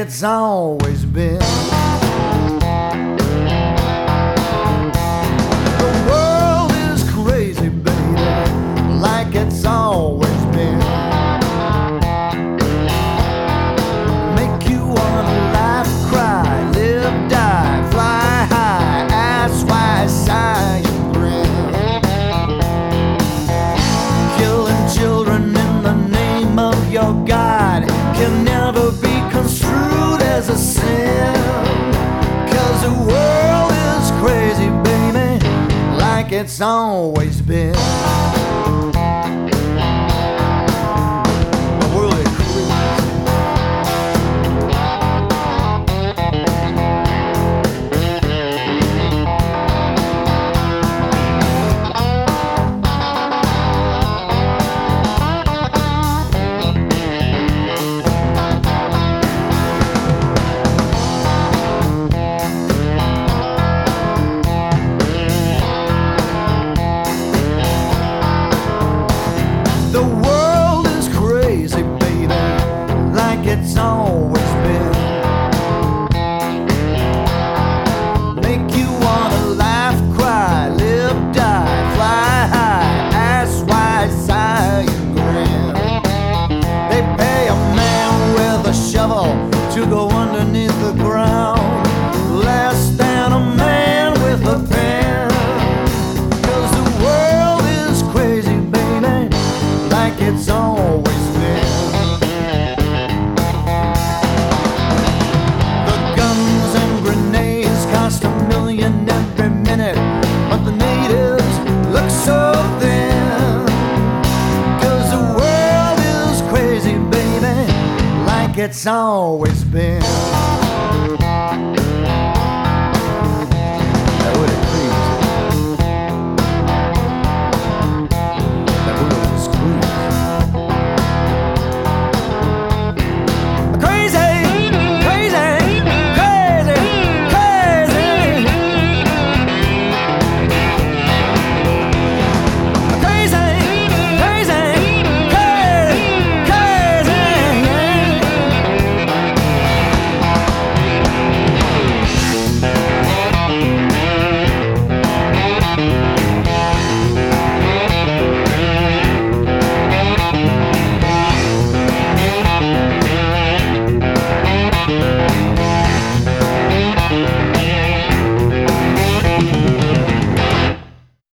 it's always been. The world is crazy, baby, like it's always been. Make you wanna laugh, cry, live, die, fly high, ask why, sigh, and grin. Killing children in the name of your God can never be construed as a sin. 'Cause the world is crazy, baby, like it's always been. The world is crazy. The world is crazy, baby, like it's always been. Make you wanna laugh, cry, live, die, fly high, ask why, sigh, and grin. They pay a man with a shovel to go underneath the ground, less than a man with a pen. 'Cause the world is crazy, baby, like it's always been. The guns and grenades cost $1 million every minute, but the natives look so thin. 'Cause the world is crazy, baby, like it's always been.